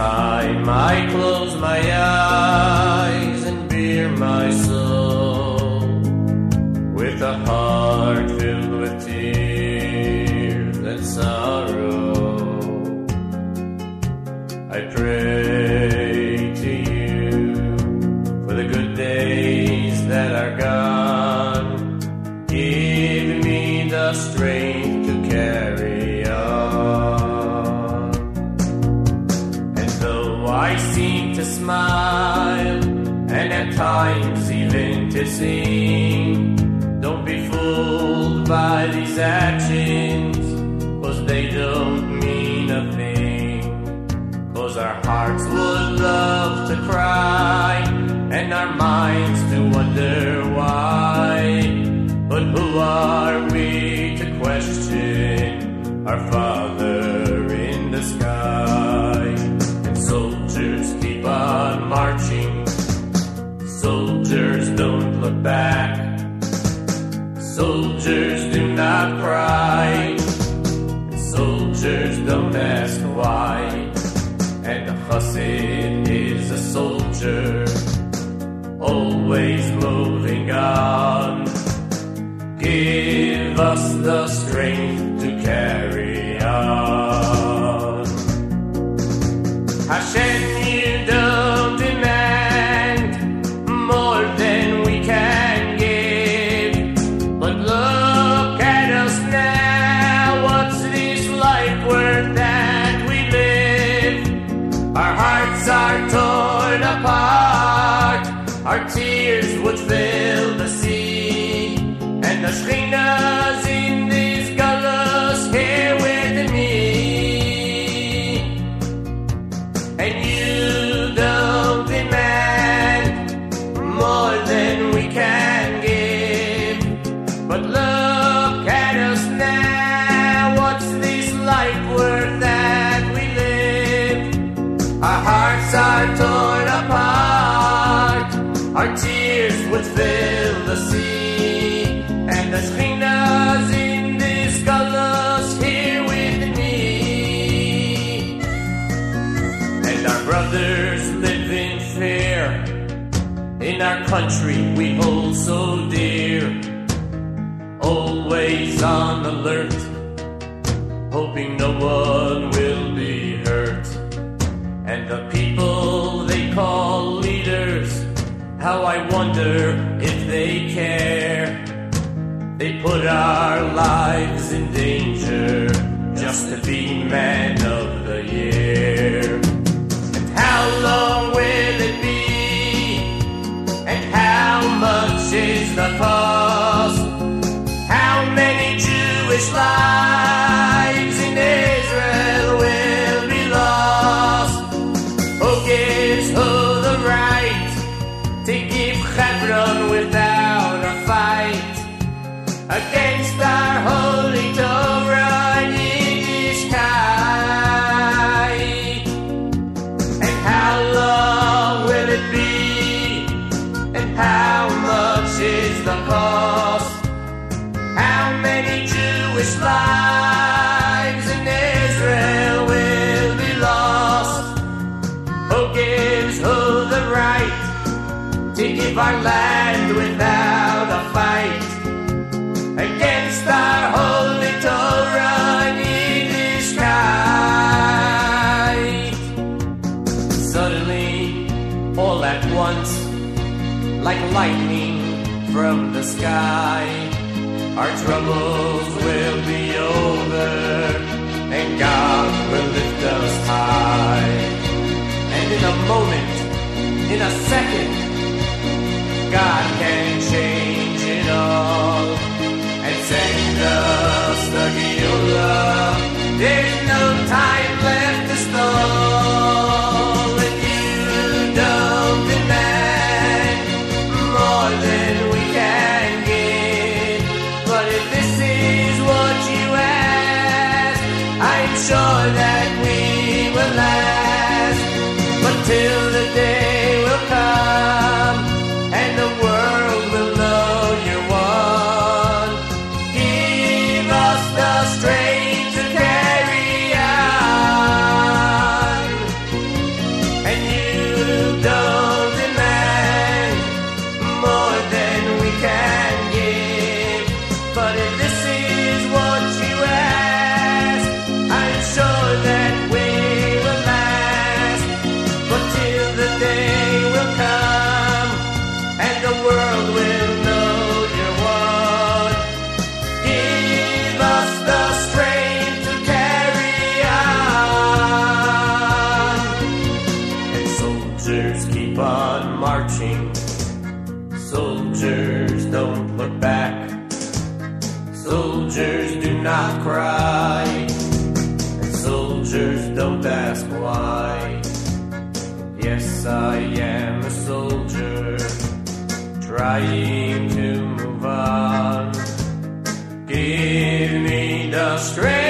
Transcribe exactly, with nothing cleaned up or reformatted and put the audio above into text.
time I close my eyes and bear my soul with a heart filled with tears and sorrow, I pray to you for the good days that are gone. Give me the strength to carry on. And though I seem to smile and at times even to sing, don't be fooled by these actions, 'cause they don't mean a thing. 'Cause our hearts would love to cry and our minds to wonder why. But who are we to question our Father in the sky? And soldiers keep on marching, soldiers don't look back, soldiers do not cry, soldiers don't ask why. And the Chassid is a soldier, always moving on. Give us the strength to carry on. Hashem, you don't demand more than we can give, but look at us now. What's this life worth that we live? Our hearts are torn apart, our tears would fill the sea, and the Shekhinah's in these galus here with me. And you don't demand more than we can give, but look at us now. What's this life worth that we live? Our hearts are torn apart, our tears would fill the sea, and the Shekhinah's in this galus here with me. And our brothers live in fear in our country we hold so dear, always on alert, hoping no one will be hurt. And the people they call leaders, how I wonder if they care. They put our lives in danger just to be man of the year. And how long will it be? And how much is the cost? How many Jewish lives in Israel will be lost? Who gives who the right to give Hebron without a fight against our holy Torah and Yiddishkeit? And how long will it be? And how much is the cost? How many Jewish lives in Israel will be lost? Who gives who the right to give our land without a fight against our holy Torah and Yiddishkeit? Suddenly, all at once, like lightning from the sky, our troubles will be over, and God will lift us high. And in a moment, in a second, God can change it all and send us the Geulah. There's no time left to stall, and you don't demand more than we can give. But if this is what you ask, I'm sure that we will last. But till the day will come and the world will know you're one, give us the strength to carry on. keep on marching. Soldiers don't look back. Soldiers do not cry. And soldiers don't ask why. Yes, I am a soldier, trying to move on. Give me the strength